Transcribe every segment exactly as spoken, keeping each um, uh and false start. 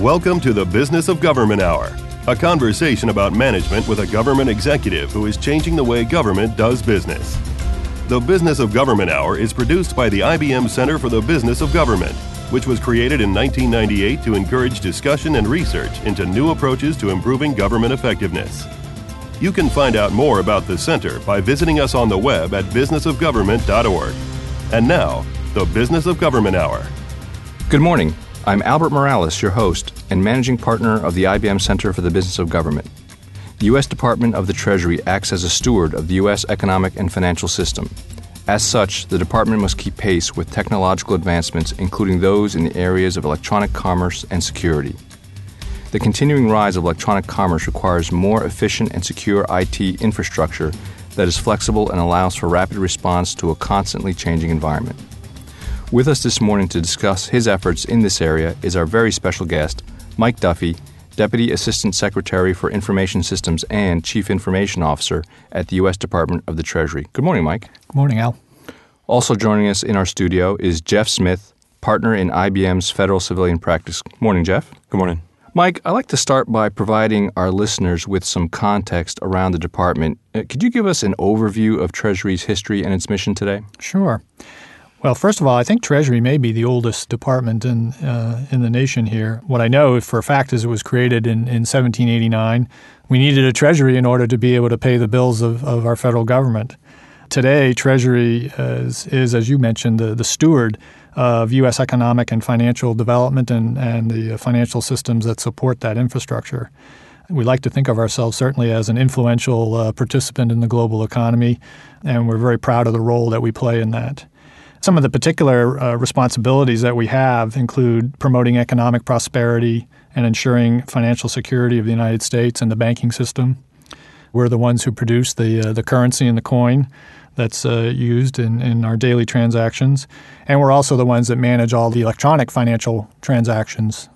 Welcome to the Business of Government Hour, a conversation about management with a government executive who is changing the way government does business. The Business of Government Hour is produced by the I B M Center for the Business of Government, which was created in nineteen ninety-eight to encourage discussion and research into new approaches to improving government effectiveness. You can find out more about the center by visiting us on the web at business of government dot org. And now, the Business of Government Hour. Good morning. I'm Albert Morales, your host and managing partner of the I B M Center for the Business of Government. The U S Department of the Treasury acts as a steward of the U S economic and financial system. As such, the department must keep pace with technological advancements, including those in the areas of electronic commerce and security. The continuing rise of electronic commerce requires more efficient and secure I T infrastructure that is flexible and allows for rapid response to a constantly changing environment. With us this morning to discuss his efforts in this area is our very special guest, Mike Duffy, Deputy Assistant Secretary for Information Systems and Chief Information Officer at the U S Department of the Treasury. Good morning, Mike. Good morning, Al. Also joining us in our studio is Jeff Smith, partner in I B M's Federal Civilian Practice. Morning, Jeff. Good morning. Mike, I'd like to start by providing our listeners with some context around the department. Uh, could you give us an overview of Treasury's history and its mission today? Sure. Well, first of all, I think Treasury may be the oldest department in uh, in the nation here. What I know for a fact is it was created in, in seventeen eighty-nine. We needed a Treasury in order to be able to pay the bills of, of our federal government. Today, Treasury is, is as you mentioned, the, the steward of U S economic and financial development and, and the financial systems that support that infrastructure. We like to think of ourselves certainly as an influential uh, participant in the global economy, and we're very proud of the role that we play in that. Some of the particular uh, responsibilities that we have include promoting economic prosperity and ensuring financial security of the United States and the banking system. We're the ones who produce the uh, the currency and the coin that's uh, used in, in our daily transactions. And we're also the ones that manage all the electronic financial transactions.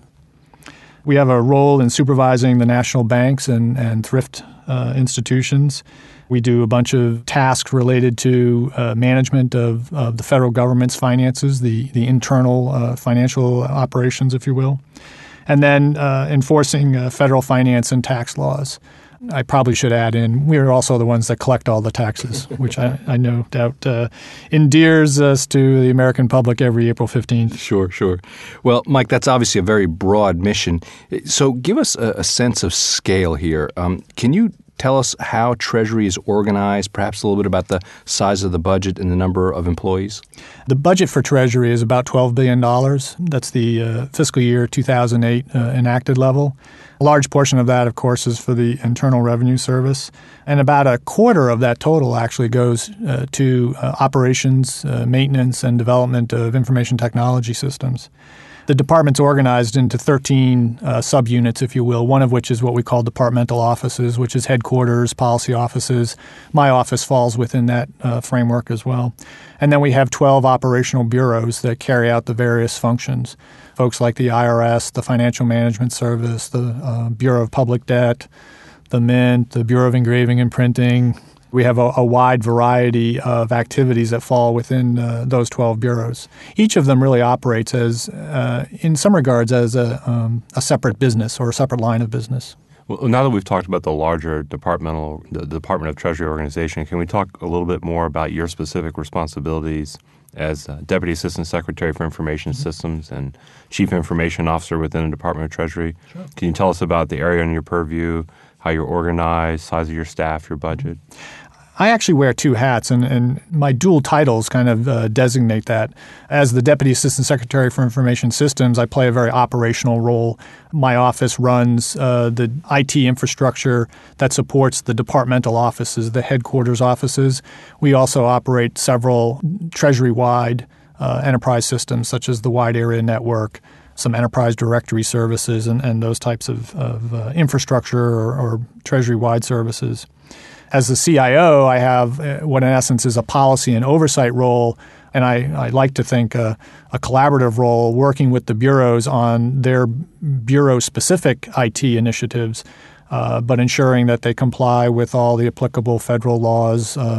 We have a role in supervising the national banks and, and thrift uh, institutions. We do a bunch of tasks related to uh, management of, of the federal government's finances, the, the internal uh, financial operations, if you will, and then uh, enforcing uh, federal finance and tax laws. I probably should add in, we're also the ones that collect all the taxes, which I, I no doubt uh, endears us to the American public every April fifteenth. Sure, sure. Well, Mike, that's obviously a very broad mission. So give us a, a sense of scale here. Um, can you tell us how Treasury is organized, perhaps a little bit about the size of the budget and the number of employees? The budget for Treasury is about twelve billion dollars. That's the uh, fiscal year two thousand eight uh, enacted level. A large portion of that, of course, is for the Internal Revenue Service. And about a quarter of that total actually goes uh, to uh, operations, uh, maintenance, and development of information technology systems. The department's organized into thirteen uh, subunits, if you will, one of which is what we call departmental offices, which is headquarters, policy offices. My office falls within that uh, framework as well. And then we have twelve operational bureaus that carry out the various functions. Folks like the I R S, the Financial Management Service, the uh, Bureau of Public Debt, the Mint, the Bureau of Engraving and Printing. We have a, a wide variety of activities that fall within uh, those twelve bureaus. Each of them really operates as, uh, in some regards, as a, um, a separate business or a separate line of business. Well, now that we've talked about the larger departmental, the Department of Treasury organization, can we talk a little bit more about your specific responsibilities as uh, Deputy Assistant Secretary for Information mm-hmm. Systems and Chief Information Officer within the Department of Treasury? Sure. Can you tell us about the area in your purview, how you're organized, size of your staff, your budget? I actually wear two hats, and, and my dual titles kind of uh, designate that. As the Deputy Assistant Secretary for Information Systems, I play a very operational role. My office runs uh, the I T infrastructure that supports the departmental offices, the headquarters offices. We also operate several Treasury-wide uh, enterprise systems, such as the Wide Area Network, some enterprise directory services, and, and those types of, of uh, infrastructure or, or Treasury-wide services. As the C I O, I have what in essence is a policy and oversight role, and I, I like to think a, a collaborative role working with the bureaus on their bureau-specific I T initiatives, uh, but ensuring that they comply with all the applicable federal laws uh,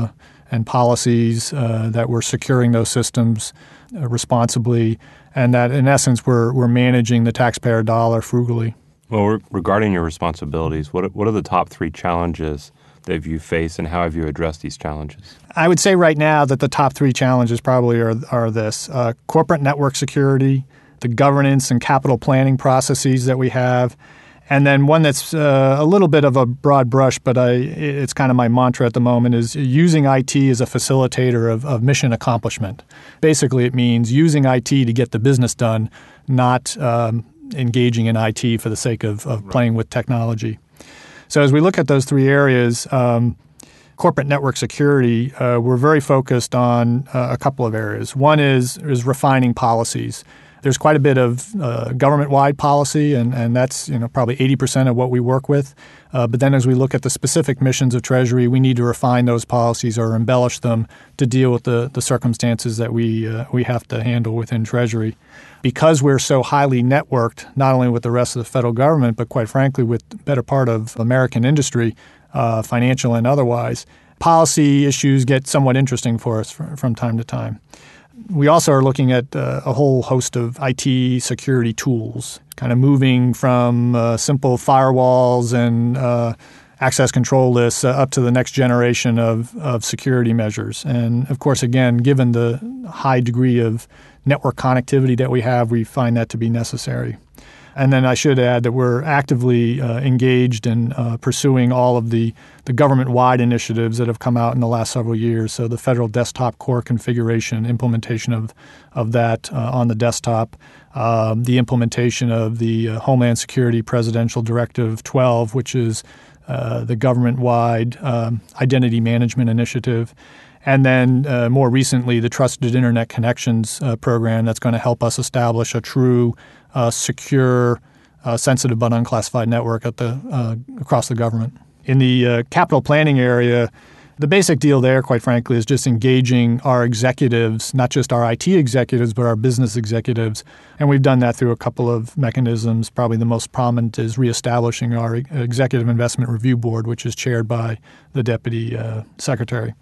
and policies, uh, that we're securing those systems uh, responsibly, and that in essence we're we're managing the taxpayer dollar frugally. Well, re- regarding your responsibilities, what what are the top three challenges that you face, and how have you addressed these challenges? I would say right now that the top three challenges probably are are this: uh, corporate network security, the governance and capital planning processes that we have, and then one that's uh, a little bit of a broad brush, but I, it's kind of my mantra at the moment, is using I T as a facilitator of, of mission accomplishment. Basically, it means using I T to get the business done, not um, engaging in I T for the sake of, of right. playing with technology. So as we look at those three areas, um, corporate network security, uh, we're very focused on uh, a couple of areas. One is is refining policies. There's quite a bit of uh, government-wide policy, and, and that's you know probably eighty percent of what we work with. Uh, but then as we look at the specific missions of Treasury, we need to refine those policies or embellish them to deal with the, the circumstances that we uh, we have to handle within Treasury. Because we're so highly networked, not only with the rest of the federal government, but quite frankly with the better part of American industry, uh, financial and otherwise, policy issues get somewhat interesting for us from, from time to time. We also are looking at uh, a whole host of I T security tools, kind of moving from uh, simple firewalls and uh, access control lists uh, up to the next generation of, of security measures. And of course, again, given the high degree of network connectivity that we have, we find that to be necessary. And then I should add that we're actively uh, engaged in uh, pursuing all of the, the government-wide initiatives that have come out in the last several years. So the federal desktop core configuration, implementation of, of that uh, on the desktop, um, the implementation of the uh, Homeland Security Presidential Directive twelve, which is uh, the government-wide um, identity management initiative. And then uh, more recently, the Trusted Internet Connections uh, program that's going to help us establish a true Uh, secure, uh, sensitive but unclassified network at the uh, across the government. In the uh, capital planning area, the basic deal there, quite frankly, is just engaging our executives, not just our I T executives, but our business executives. And we've done that through a couple of mechanisms. Probably the most prominent is reestablishing our Executive Investment Review Board, which is chaired by the Deputy uh, Secretary.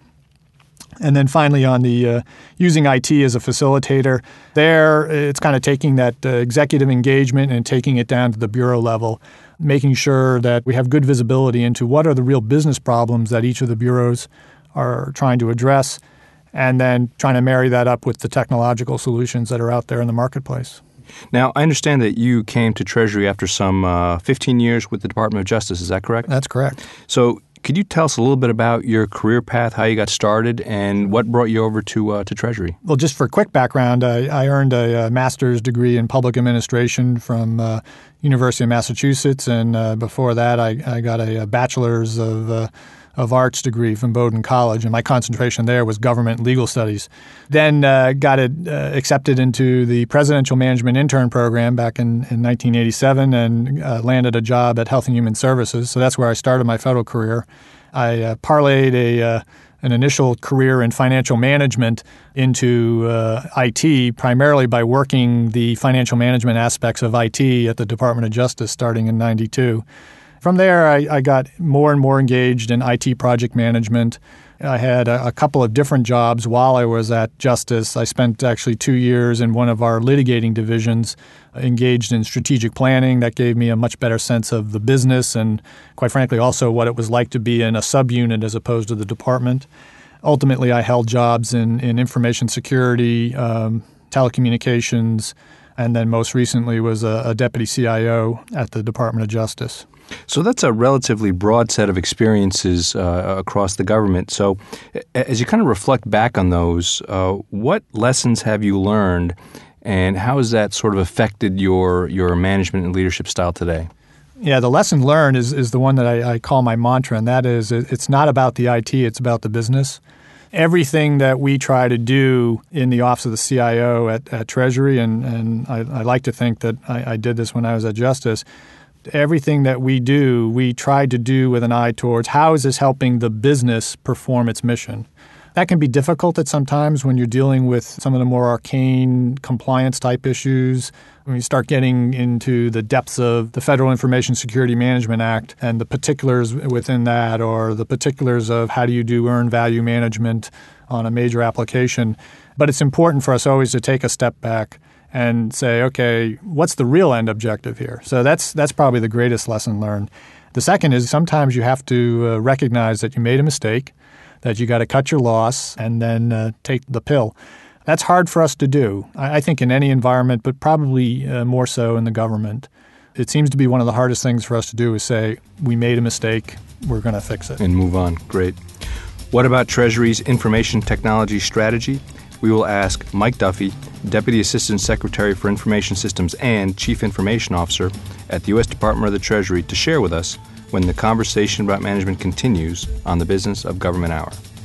And then finally on the uh, using I T as a facilitator, there it's kind of taking that uh, executive engagement and taking it down to the bureau level, making sure that we have good visibility into what are the real business problems that each of the bureaus are trying to address, and then trying to marry that up with the technological solutions that are out there in the marketplace. Now, I understand that you came to Treasury after some uh, fifteen years with the Department of Justice. Is that correct? That's correct. So could you tell us a little bit about your career path, how you got started, and what brought you over to uh, to Treasury? Well, just for a quick background, I, I earned a, a master's degree in public administration from uh, University of Massachusetts, and uh, before that, I, I got a, a bachelor's of uh, of arts degree from Bowdoin College, and my concentration there was government and legal studies. Then uh, got it, uh, accepted into the Presidential Management Intern Program back in, in nineteen eighty-seven and uh, landed a job at Health and Human Services. So that's where I started my federal career. I uh, parlayed a uh, an initial career in financial management into uh, I T, primarily by working the financial management aspects of I T at the Department of Justice starting in ninety-two. From there, I, I got more and more engaged in I T project management. I had a, a couple of different jobs while I was at Justice. I spent actually two years in one of our litigating divisions, engaged in strategic planning. That gave me a much better sense of the business and, quite frankly, also what it was like to be in a subunit as opposed to the department. Ultimately, I held jobs in, in information security, um, telecommunications, and then most recently was a, a deputy C I O at the Department of Justice. So that's a relatively broad set of experiences uh, across the government. So as you kind of reflect back on those, uh, what lessons have you learned, and how has that sort of affected your your management and leadership style today? Yeah, the lesson learned is, is the one that I, I call my mantra, and that is it's not about the I T, it's about the business. Everything that we try to do in the Office of the C I O at, at Treasury, and, and I, I like to think that I, I did this when I was at Justice, everything that we do, we try to do with an eye towards how is this helping the business perform its mission. That can be difficult at some times when you're dealing with some of the more arcane compliance-type issues. When you start getting into the depths of the Federal Information Security Management Act and the particulars within that, or the particulars of how do you do earned value management on a major application. But it's important for us always to take a step back and say, okay, what's the real end objective here? So that's that's probably the greatest lesson learned. The second is sometimes you have to uh, recognize that you made a mistake, that you got to cut your loss and then uh, take the pill. That's hard for us to do, I, I think, in any environment, but probably uh, more so in the government. It seems to be one of the hardest things for us to do is say, we made a mistake, we're going to fix it. And move on. Great. What about Treasury's information technology strategy? We will ask Mike Duffy, Deputy Assistant Secretary for Information Systems and Chief Information Officer at the U S Department of the Treasury, to share with us when the conversation about management continues on the Business of Government Hour.